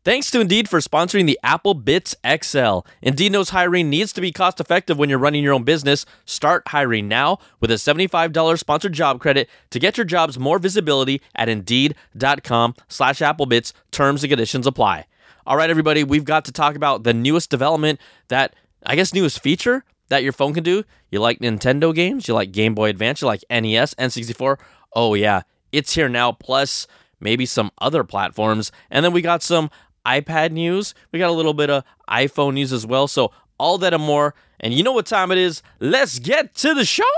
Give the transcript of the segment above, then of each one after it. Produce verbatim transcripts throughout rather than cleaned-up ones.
Thanks to Indeed for sponsoring the Apple Bits X L. Indeed knows hiring needs to be cost-effective when you're running your own business. Start hiring now with a seventy-five dollars sponsored job credit to get your jobs more visibility at Indeed.com slash Applebits. Terms and conditions apply. All right, everybody, we've got to talk about the newest development, that, I guess, newest feature that your phone can do. You like Nintendo games? You like Game Boy Advance? You like N E S, N sixty-four? Oh, yeah, it's here now, plus maybe some other platforms. And then we got some iPad news. We got a little bit of iPhone news as well. So all that and more. And you know what time it is. Let's get to the show.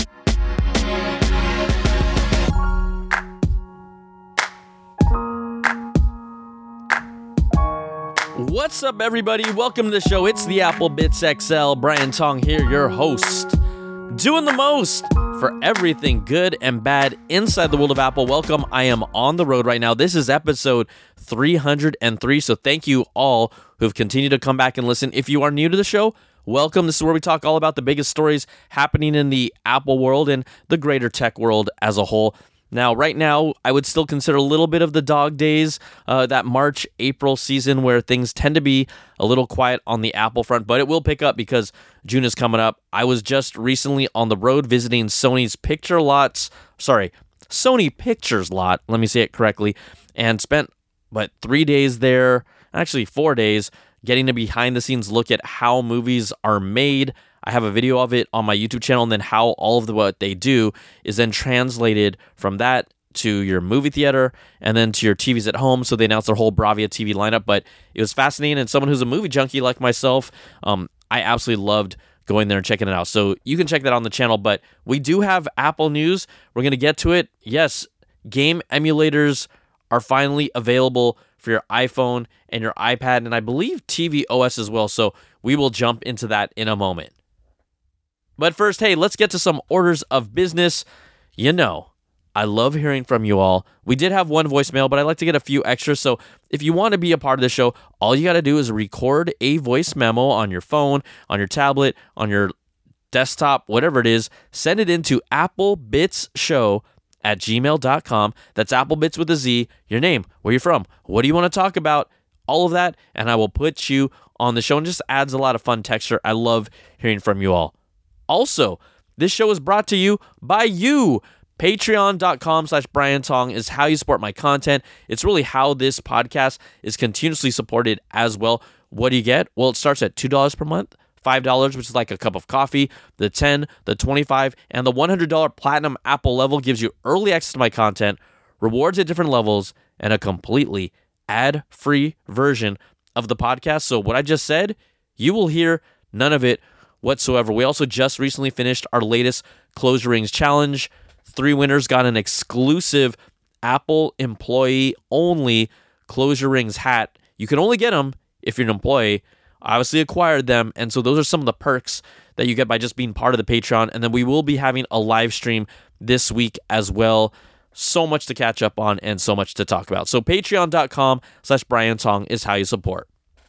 What's up, everybody? Welcome to the show. It's the Apple Bits X L. Brian Tong here, your host, doing the most for everything good and bad inside the world of Apple. Welcome. I am on the road right now. This is episode three hundred three, so thank you all who've continued to come back and listen. If you are new to the show, welcome. This is where we talk all about the biggest stories happening in the Apple world and the greater tech world as a whole. Now, right now, I would still consider a little bit of the dog days, uh, that March, April season where things tend to be a little quiet on the Apple front, but it will pick up because June is coming up. I was just recently on the road visiting Sony's Picture Lots, sorry, Sony Pictures Lot, let me say it correctly, and spent, what, three days there, actually four days, getting a behind-the-scenes look at how movies are made. I have a video of it on my YouTube channel, and then how all of the, what they do is then translated from that to your movie theater and then to your T Vs at home. So they announced their whole Bravia T V lineup, but it was fascinating. And someone who's a movie junkie like myself, um, I absolutely loved going there and checking it out. So you can check that on the channel, but we do have Apple news. We're going to get to it. Yes, game emulators are finally available for your iPhone and your iPad, and I believe T V O S as well. So we will jump into that in a moment. But first, hey, let's get to some orders of business. You know, I love hearing from you all. We did have one voicemail, but I'd like to get a few extras. So if you want to be a part of the show, all you got to do is record a voice memo on your phone, on your tablet, on your desktop, whatever it is. Send it into applebitsshow at gmail dot com. That's Applebits with a Z. Your name, where you're from, what do you want to talk about, all of that, and I will put you on the show. And just adds a lot of fun texture. I love hearing from you all. Also, this show is brought to you by you. Patreon.com slash Brian Tong is how you support my content. It's really how this podcast is continuously supported as well. What do you get? Well, it starts at two dollars per month, five dollars, which is like a cup of coffee. The ten dollars, the twenty-five dollars, and the one hundred dollars Platinum Apple level gives you early access to my content, rewards at different levels, and a completely ad-free version of the podcast. So what I just said, you will hear none of it whatsoever. We also just recently finished our latest Close Your Rings challenge. Three winners got an exclusive Apple employee-only Close Your Rings hat. You can only get them if you're an employee. I obviously acquired them, and so those are some of the perks that you get by just being part of the Patreon. And then we will be having a live stream this week as well. So much to catch up on and so much to talk about. So patreon.com slash Brian Tong is how you support.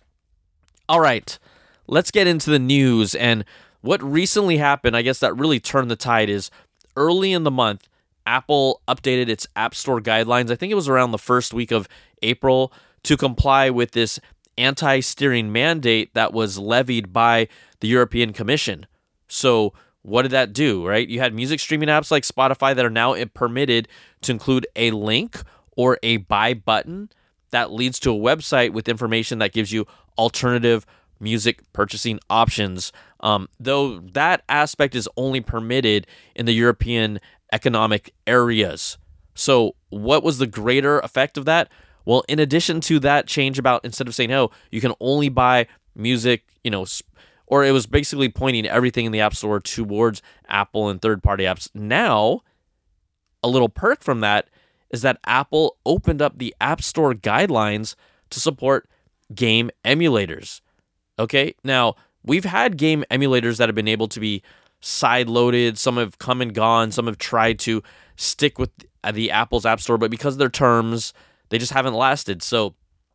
All right. Let's get into the news, and what recently happened, I guess that really turned the tide, is early in the month, Apple updated its App Store guidelines. I think it was around the first week of April to comply with this anti-steering mandate that was levied by the European Commission. So what did that do, right? You had music streaming apps like Spotify that are now permitted to include a link or a buy button that leads to a website with information that gives you alternative music purchasing options, um, though that aspect is only permitted in the European economic areas. So what was the greater effect of that? Well, in addition to that change about, instead of saying, oh, you can only buy music, you know, or it was basically pointing everything in the App Store towards Apple and third-party apps. Now, a little perk from that is that Apple opened up the App Store guidelines to support game emulators. Okay, now we've had game emulators that have been able to be side-loaded. Some have come and gone. Some have tried to stick with the Apple's App Store, but because of their terms, they just haven't lasted. So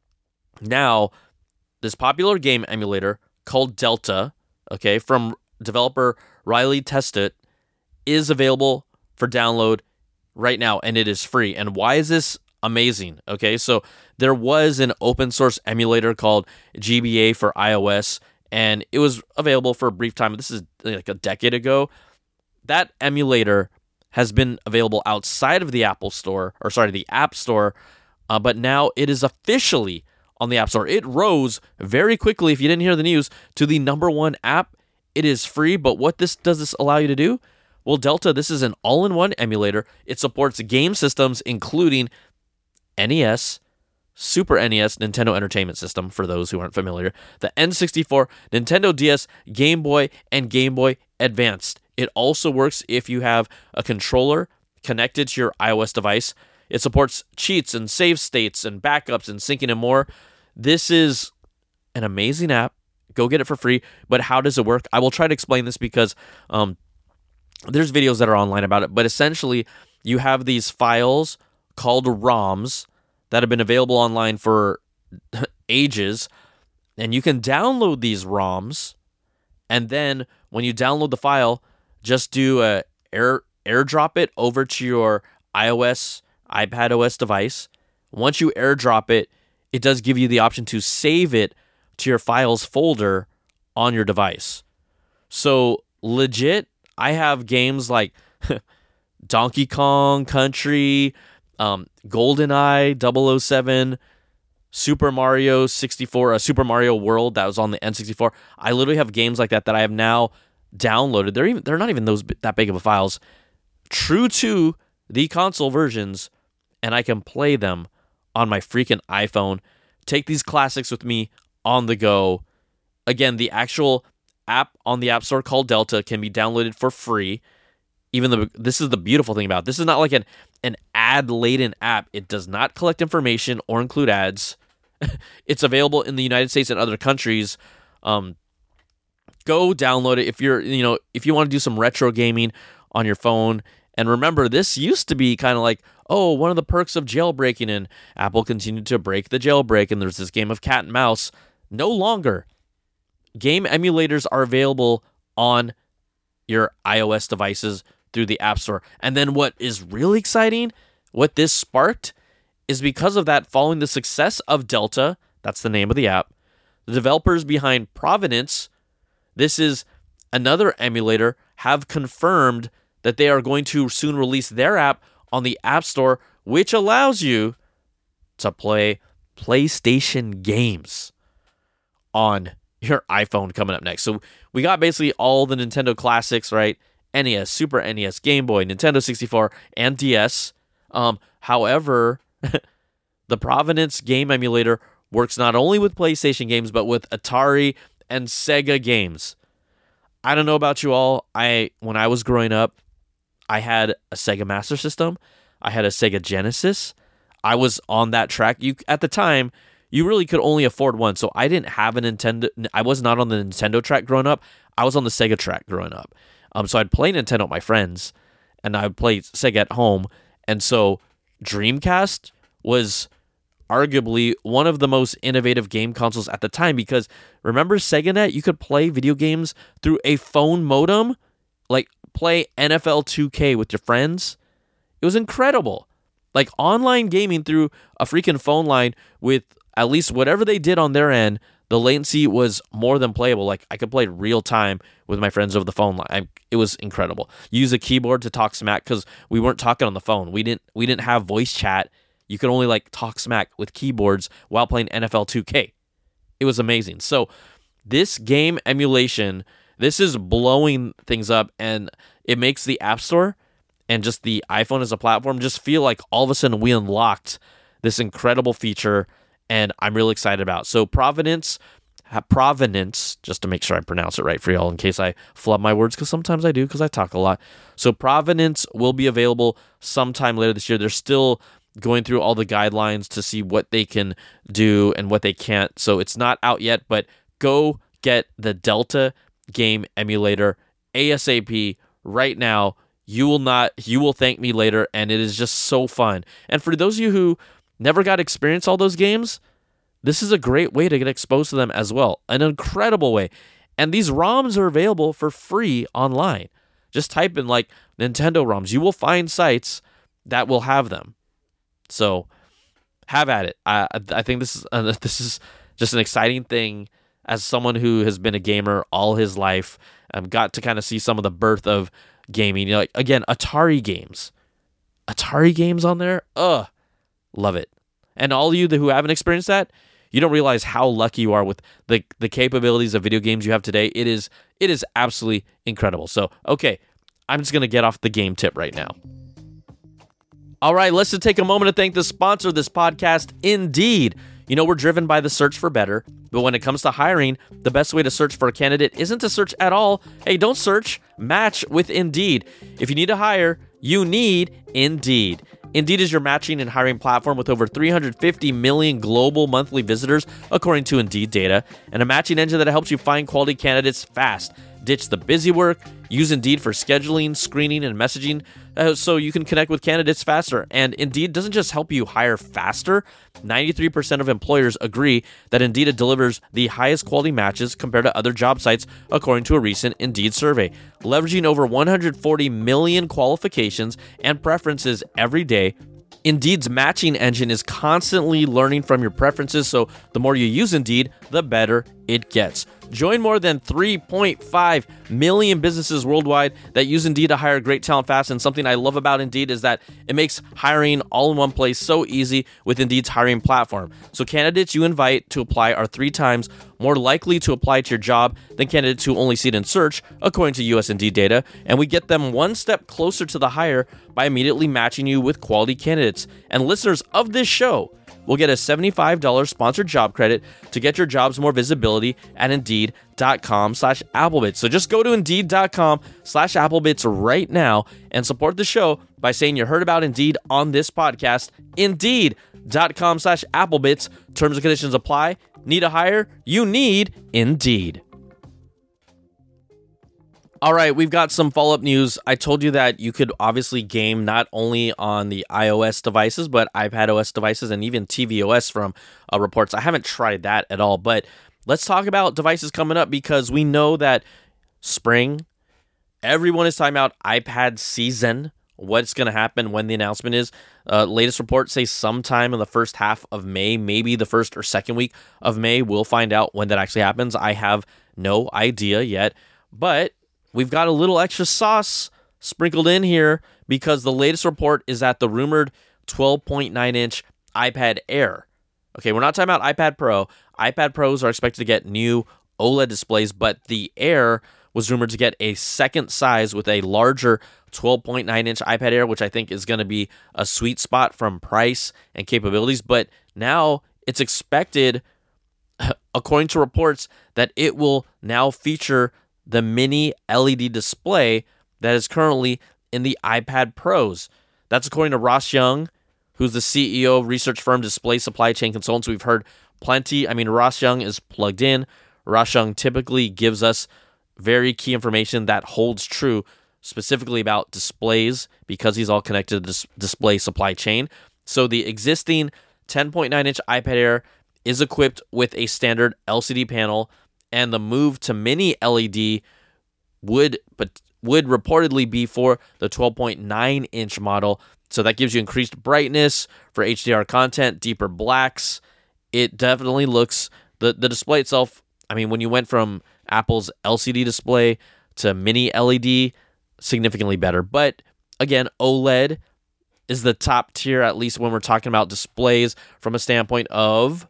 now this popular game emulator called Delta, okay, from developer Riley Testet, is available for download right now, and it is free. And why is this amazing. Okay, so there was an open source emulator called G B A for iOS, and it was available for a brief time. This is like a decade ago. That emulator has been available outside of the Apple Store, or sorry, the App Store, uh, but now it is officially on the App Store. It rose very quickly, if you didn't hear the news, to the number one app. It is free, but what this does this allow you to do? Well, Delta, this is an all-in-one emulator. It supports game systems including N E S, Super N E S, Nintendo Entertainment System, for those who aren't familiar, the N sixty-four, Nintendo D S, Game Boy, and Game Boy Advanced. It also works if you have a controller connected to your iOS device. It supports cheats and save states and backups and syncing and more. This is an amazing app. Go get it for free. But how does it work? I will try to explain this because um, there's videos that are online about it. But essentially, you have these files called ROMs that have been available online for ages. And you can download these ROMs. And then when you download the file, just do a air airdrop it over to your iOS, iPadOS device. Once you airdrop it, it does give you the option to save it to your files folder on your device. So legit, I have games like Donkey Kong Country, um, GoldenEye double oh seven, Super Mario sixty-four, uh, Super Mario World that was on the N sixty-four. I literally have games like that that I have now downloaded. They're even they're not even those that big of a files, true to the console versions, and I can play them on my freaking iPhone. Take these classics with me on the go. Again, the actual app on the App Store called Delta can be downloaded for free. Even the this is the beautiful thing about it. This is not like an an ad-laden app. It does not collect information or include ads. It's available in the United States and other countries. Um, go download it if you're, you know, if you want to do some retro gaming on your phone. And remember, this used to be kind of like, oh, one of the perks of jailbreaking, and Apple continued to break the jailbreak, and there's this game of cat and mouse. No longer. Game emulators are available on your iOS devices through the App Store. And then what is really exciting, what this sparked, is because of that, following the success of Delta, that's the name of the app, the developers behind Provenance, this is another emulator, have confirmed that they are going to soon release their app on the App Store, which allows you to play PlayStation games on your iPhone coming up next. So we got basically all the Nintendo classics, right? N E S, Super N E S, Game Boy, Nintendo sixty-four, and D S. Um, however, the Provenance game emulator works not only with PlayStation games, but with Atari and Sega games. I don't know about you all. I when I was growing up, I had a Sega Master System. I had a Sega Genesis. I was on that track. You at the time, you really could only afford one. So I didn't have a Nintendo. I was not on the Nintendo track growing up. I was on the Sega track growing up. Um, so I'd play Nintendo with my friends, and I'd play Sega at home. And so Dreamcast was arguably one of the most innovative game consoles at the time, because remember SegaNet? You could play video games through a phone modem, like play N F L two K with your friends. It was incredible. Like online gaming through a freaking phone line with at least whatever they did on their end, the latency was more than playable. Like I could play real time with my friends over the phone line. I, it was incredible. Use a keyboard to talk smack because we weren't talking on the phone. We didn't we didn't have voice chat. You could only like talk smack with keyboards while playing N F L two K. It was amazing. So this game emulation, this is blowing things up, and it makes the App Store and just the iPhone as a platform just feel like all of a sudden we unlocked this incredible feature, and I'm really excited about. So Provenance, Provenance, just to make sure I pronounce it right for y'all in case I flub my words, because sometimes I do because I talk a lot. So Provenance will be available sometime later this year. They're still going through all the guidelines to see what they can do and what they can't. So it's not out yet, but go get the Delta game emulator ASAP right now. You will not, you will thank me later, and it is just so fun. And for those of you who never got to experience all those games, this is a great way to get exposed to them as well. An incredible way. And these ROMs are available for free online. Just type in like Nintendo ROMs. You will find sites that will have them. So have at it. I I think this is uh, this is just an exciting thing as someone who has been a gamer all his life. I've got to kind of see some of the birth of gaming. You know, like again, Atari games, Atari games on there. Ugh, love it. And all of you who haven't experienced that, you don't realize how lucky you are with the the capabilities of video games you have today. It is it is absolutely incredible. So okay, I'm just gonna get off the game tip right now. All right, let's just take a moment to thank the sponsor of this podcast, Indeed. You know, we're driven by the search for better, but when it comes to hiring, the best way to search for a candidate isn't to search at all. Hey, don't search, match with Indeed. If you need to hire, you need Indeed. Indeed is your matching and hiring platform with over three hundred fifty million global monthly visitors, according to Indeed data, and a matching engine that helps you find quality candidates fast. Ditch the busy work. Use Indeed for scheduling, screening, and messaging uh, so you can connect with candidates faster. And Indeed doesn't just help you hire faster. ninety-three percent of employers agree that Indeed delivers the highest quality matches compared to other job sites, according to a recent Indeed survey. Leveraging over one hundred forty million qualifications and preferences every day, Indeed's matching engine is constantly learning from your preferences, so the more you use Indeed, the better it gets. Join more than three point five million businesses worldwide that use Indeed to hire great talent fast. And something I love about Indeed is that it makes hiring all in one place so easy with Indeed's hiring platform. So candidates you invite to apply are three times more likely to apply to your job than candidates who only see it in search, according to U S Indeed data. And we get them one step closer to the hire by immediately matching you with quality candidates. And listeners of this show will get a seventy-five dollars sponsored job credit to get your jobs more visibility at Indeed.com slash Applebits. So just go to Indeed.com slash Applebits right now and support the show by saying you heard about Indeed on this podcast. Indeed.com slash Applebits. Terms and conditions apply. Need a hire? You need Indeed. All right, we've got some follow-up news. I told you that you could obviously game not only on the iOS devices, but iPadOS devices and even tvOS from uh, reports. I haven't tried that at all, but let's talk about devices coming up because we know that spring, everyone is talking about iPad season, what's going to happen when the announcement is. Uh, latest reports say sometime in the first half of May, maybe the first or second week of May. We'll find out when that actually happens. I have no idea yet, but we've got a little extra sauce sprinkled in here because the latest report is that the rumored twelve point nine inch iPad Air. Okay, we're not talking about iPad Pro. iPad Pros are expected to get new OLED displays, but the Air was rumored to get a second size with a larger twelve point nine inch iPad Air, which I think is going to be a sweet spot from price and capabilities. But now it's expected, according to reports, that it will now feature the mini L E D display that is currently in the iPad Pros. That's according to Ross Young, who's the C E O of research firm Display Supply Chain Consultants. We've heard plenty. I mean, Ross Young is plugged in. Ross Young typically gives us very key information that holds true specifically about displays because he's all connected to this display supply chain. So the existing ten point nine inch iPad Air is equipped with a standard L C D panel, and the move to mini L E D would but would reportedly be for the twelve point nine inch model. So that gives you increased brightness for H D R content, deeper blacks. It definitely looks, the, the display itself, I mean, when you went from Apple's L C D display to mini L E D, significantly better. But again, OLED is the top tier, at least when we're talking about displays from a standpoint of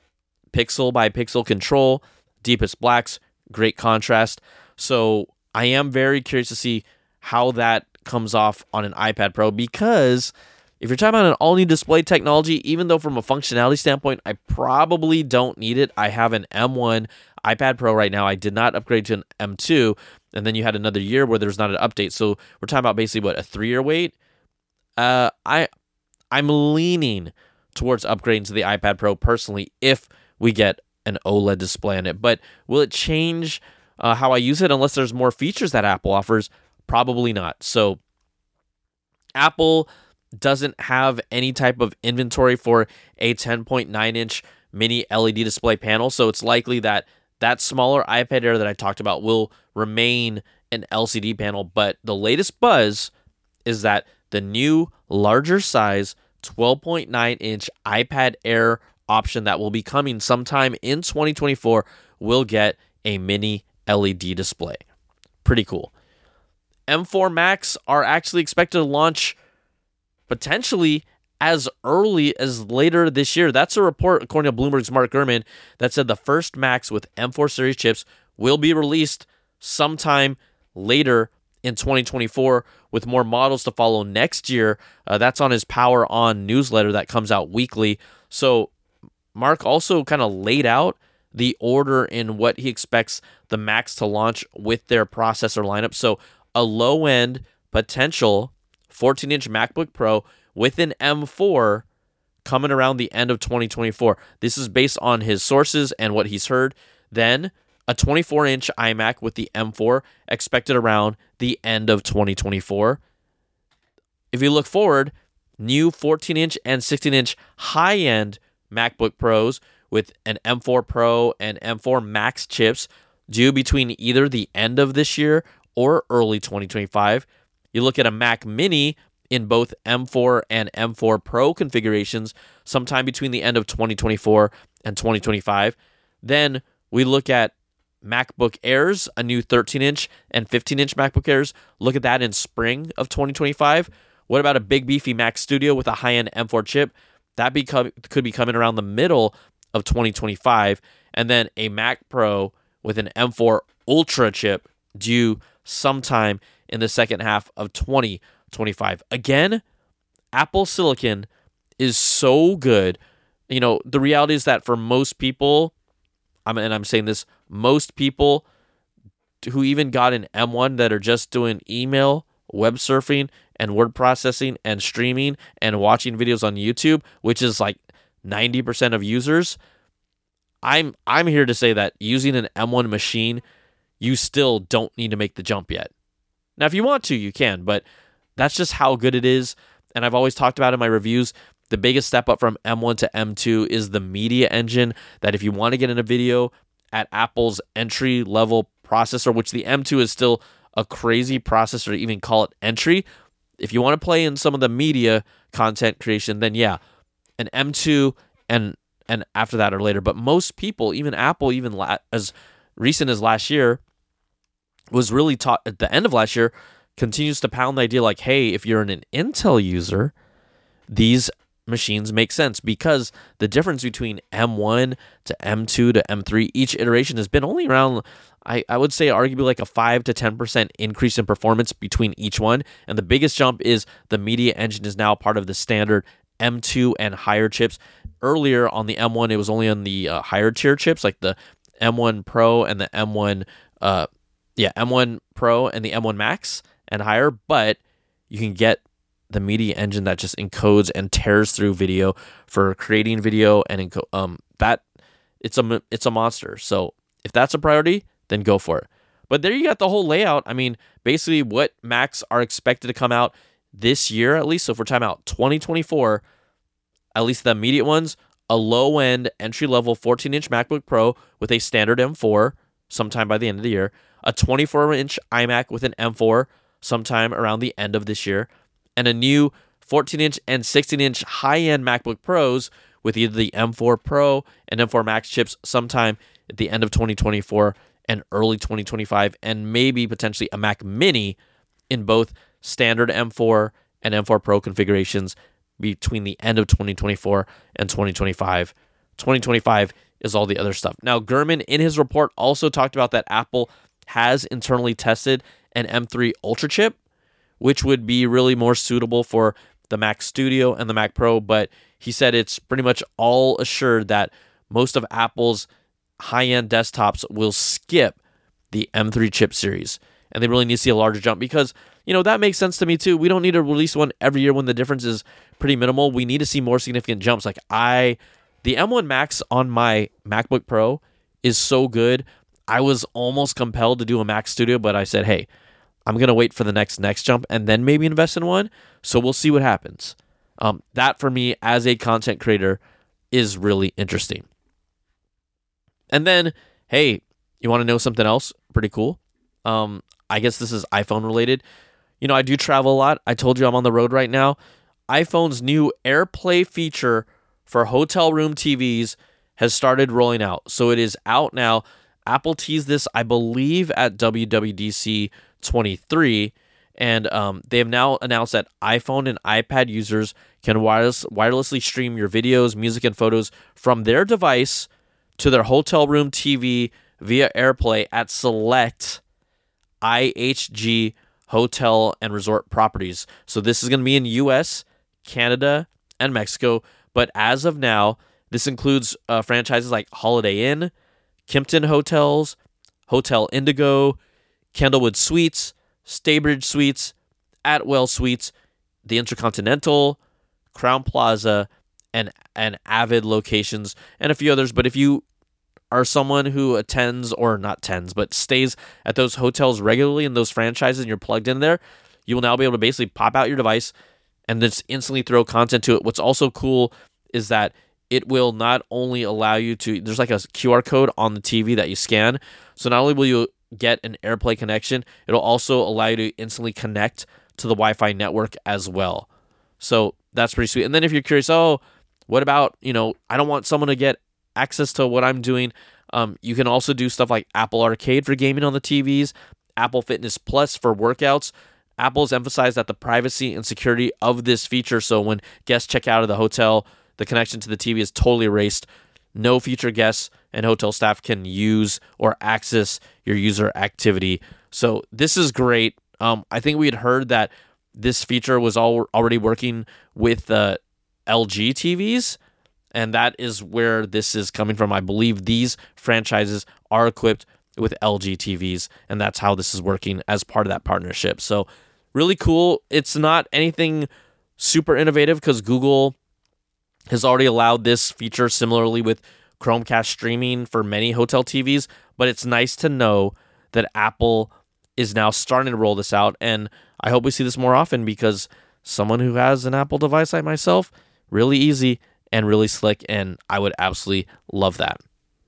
pixel by pixel control, deepest blacks, great contrast. So I am very curious to see how that comes off on an iPad Pro, because if you're talking about an all-new display technology, even though from a functionality standpoint, I probably don't need it. I have an M one iPad Pro right now. I did not upgrade to an M two, and then you had another year where there's not an update. So we're talking about basically, what, a three-year wait? Uh, I, I'm leaning towards upgrading to the iPad Pro personally if we get an OLED display on it. But will it change uh, how I use it unless there's more features that Apple offers? Probably not. So Apple doesn't have any type of inventory for a ten point nine inch mini L E D display panel. So it's likely that that smaller iPad Air that I talked about will remain an L C D panel. But the latest buzz is that the new larger size twelve point nine inch iPad Air option that will be coming sometime in twenty twenty-four will get a mini L E D display. Pretty cool. M four Max are actually expected to launch potentially as early as later this year. That's a report, according to Bloomberg's Mark Gurman, that said the first Macs with M four series chips will be released sometime later in twenty twenty-four, with more models to follow next year. Uh, that's on his Power On newsletter that comes out weekly. So Mark also kind of laid out the order in what he expects the Macs to launch with their processor lineup. So a low-end potential fourteen-inch MacBook Pro with an M four coming around the end of twenty twenty-four. This is based on his sources and what he's heard. Then a twenty-four-inch iMac with the M four expected around the end of twenty twenty-four. If you look forward, new fourteen-inch and sixteen-inch high-end MacBook Pros with an M four Pro and M four Max chips due between either the end of this year or early twenty twenty-five. You look at a Mac Mini in both M four and M four Pro configurations sometime between the end of twenty twenty-four and twenty twenty-five. Then we look at MacBook Airs, a new thirteen-inch and fifteen-inch MacBook Airs. Look at that in spring of twenty twenty-five. What about a big beefy Mac Studio with a high-end M four chip? That become, could be coming around the middle of twenty twenty-five. And then a Mac Pro with an M four Ultra chip due sometime in the second half of twenty twenty-five. Again, Apple Silicon is so good. You know, the reality is that for most people, I'm, and I'm saying this, most people who even got an M one that are just doing email, web surfing, and word processing, and streaming, and watching videos on YouTube, which is like ninety percent of users, I'm I'm here to say that using an M one machine, you still don't need to make the jump yet. Now, if you want to, you can, but that's just how good it is. And I've always talked about in my reviews, the biggest step up from M one to M two is the media engine, that if you want to get in a video at Apple's entry-level processor, which the M two is still a crazy processor to even call it entry, if you want to play in some of the media content creation, then yeah, an M two and and after that or later. But most people, even Apple, even la- as recent as last year, was really taught at the end of last year, continues to pound the idea like, hey, if you're an Intel user, these machines make sense, because the difference between M one to M two to M three, each iteration has been only around, I, I would say arguably like a five to ten percent increase in performance between each one. And the biggest jump is the media engine is now part of the standard M two and higher chips. Earlier on the M one, it was only on the uh, higher tier chips, like the M one Pro and the M one, uh, yeah, M one Pro and the M one Max and higher, but you can get the media engine that just encodes and tears through video for creating video, and enco- um that it's a it's a monster. So if that's a priority, then go for it. But there you got the whole layout. I mean, basically what Macs are expected to come out this year, at least. So if we're talking about twenty twenty-four, at least the immediate ones, a low-end entry-level fourteen-inch MacBook Pro with a standard M four sometime by the end of the year, a twenty-four-inch iMac with an M four sometime around the end of this year, and a new fourteen-inch and sixteen-inch high-end MacBook Pros with either the M four Pro and M four Max chips sometime at the end of twenty twenty-four and early twenty twenty-five, and maybe potentially a Mac Mini in both standard M four and M four Pro configurations between the end of twenty twenty-four and twenty twenty-five. twenty twenty-five is all the other stuff. Now, Gurman, in his report, also talked about that Apple has internally tested an M three Ultra chip, which would be really more suitable for the Mac Studio and the Mac Pro, but he said it's pretty much all assured that most of Apple's high-end desktops will skip the M three chip series, and they really need to see a larger jump, because, you know, that makes sense to me too. We don't need to release one every year when the difference is pretty minimal. We need to see more significant jumps. Like I, the M one Max on my MacBook Pro is so good. I was almost compelled to do a Mac Studio, but I said, hey, I'm going to wait for the next next jump and then maybe invest in one. So we'll see what happens. Um, that for me as a content creator is really interesting. And then, hey, you want to know something else pretty cool? Um, I guess this is iPhone related. You know, I do travel a lot. I told you I'm on the road right now. iPhone's new AirPlay feature for hotel room T Vs has started rolling out. So it is out now. Apple teased this, I believe, at W W D C twenty-three. And um, they have now announced that iPhone and iPad users can wireless, wirelessly stream your videos, music, and photos from their device to their hotel room T V via AirPlay at select I H G hotel and resort properties. So this is going to be in U S, Canada, and Mexico. But as of now, this includes uh, franchises like Holiday Inn, Kimpton Hotels, Hotel Indigo, Candlewood Suites, Staybridge Suites, Atwell Suites, the Intercontinental, Crown Plaza, and, and Avid locations, and a few others. But if you are someone who attends, or not attends, but stays at those hotels regularly in those franchises and you're plugged in there, you will now be able to basically pop out your device and just instantly throw content to it. What's also cool is that it will not only allow you to, there's like a Q R code on the T V that you scan. So not only will you get an AirPlay connection, it'll also allow you to instantly connect to the Wi-Fi network as well. So that's pretty sweet. And then if you're curious, oh, what about, you know, I don't want someone to get access to what I'm doing. Um, you can also do stuff like Apple Arcade for gaming on the T Vs, Apple Fitness Plus for workouts. Apple has emphasized that the privacy and security of this feature, so when guests check out of the hotel, the connection to the T V is totally erased. No future guests and hotel staff can use or access your user activity. So this is great. Um, I think we had heard that this feature was all already working with uh, L G T Vs, and that is where this is coming from. I believe these franchises are equipped with L G T Vs, and that's how this is working as part of that partnership. So really cool. It's not anything super innovative because Google has already allowed this feature similarly with Chromecast streaming for many hotel T Vs, but it's nice to know that Apple is now starting to roll this out, and I hope we see this more often because someone who has an Apple device like myself, really easy and really slick, and I would absolutely love that.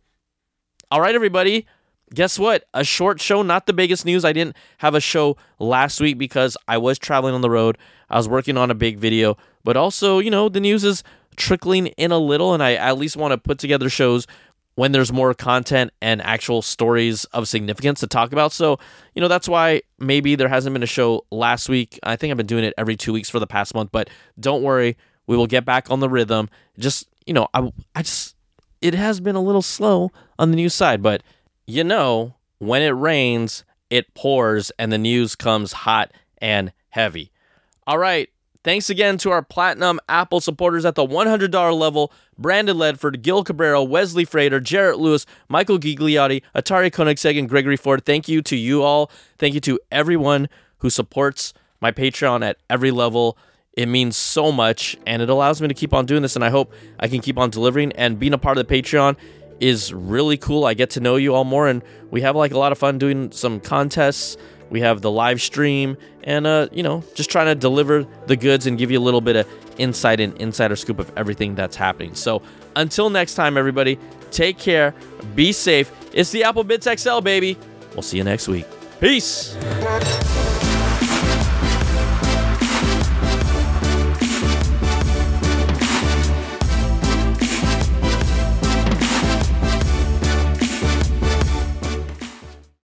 All right, everybody. Guess what? A short show, not the biggest news. I didn't have a show last week because I was traveling on the road. I was working on a big video, but also, you know, the news is trickling in a little, and I at least want to put together shows when there's more content and actual stories of significance to talk about. So, you know, that's why maybe there hasn't been a show last week. I think I've been doing it every two weeks for the past month, but don't worry, we will get back on the rhythm. Just, you know, I, I just, it has been a little slow on the news side, but you know, when it rains, it pours, and the news comes hot and heavy. All right. Thanks again to our Platinum Apple supporters at the one hundred dollars level: Brandon Ledford, Gil Cabrera, Wesley Frater, Jarrett Lewis, Michael Gigliotti, Atari Koenigsegg, and Gregory Ford. Thank you to you all. Thank you to everyone who supports my Patreon at every level. It means so much, and it allows me to keep on doing this, and I hope I can keep on delivering. And being a part of the Patreon is really cool. I get to know you all more, and we have like a lot of fun doing some contests. We have the live stream, and uh, you know, just trying to deliver the goods and give you a little bit of insight and insider scoop of everything that's happening. So until next time, everybody, take care, be safe. It's the Apple Bits X L, baby. We'll see you next week. Peace.